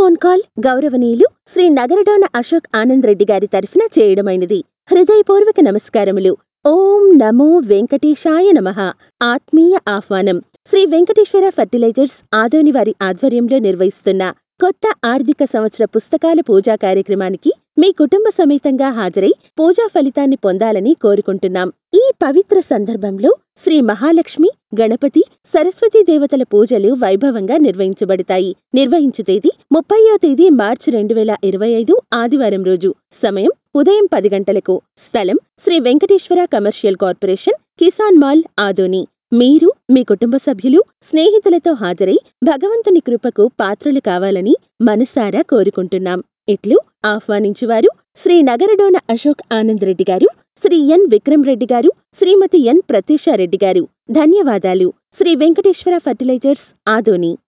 Phone call గౌరవనీయులు శ్రీ నగరడోన అశోక్ ఆనంద్ రెడ్డి గారి తరఫున చేయడమైనది. హృదయపూర్వక నమస్కారములు. ఓం నమో వెంకటేశాయ నమః. ఆత్మీయ ఆహ్వానం. శ్రీ వెంకటేశ్వర ఫర్టిలైజర్స్ ఆదోని వారి ఆధ్వర్యంలో నిర్వహిస్తున్న కొత్త ఆర్థిక సంవత్సర పుస్తకాల పూజా కార్యక్రమానికి మీ కుటుంబ సమేతంగా హాజరై పూజా ఫలితాన్ని పొందాలని కోరుకుంటున్నాం. ఈ పవిత్ర సందర్భంలో శ్రీ మహాలక్ష్మి, గణపతి, సరస్వతీ దేవతల పూజలు వైభవంగా నిర్వహించబడతాయి. నిర్వహించు తేదీ 30వ తేదీ మార్చి 2025 ఆదివారం రోజు. సమయం ఉదయం 10 గంటలకు. స్థలం Sri Venkateswara commercial corporation, Kisan mall, Adoni. మీరు, మీ కుటుంబ సభ్యులు, స్నేహితులతో హాజరై భగవంతుని కృపకు పాత్రలు కావాలని మనసారా కోరుకుంటున్నాం. ఇట్లు ఆహ్వానించువారు శ్రీ నగరడోన అశోక్ ఆనంద్ రెడ్డి గారు, శ్రీ ఎన్ విక్రమ్ రెడ్డి గారు, శ్రీమతి ఎన్ ప్రత్యూషారెడ్డి గారు. ధన్యవాదాలు. శ్రీ వెంకటేశ్వర ఫర్టిలైజర్స్, ఆదోని.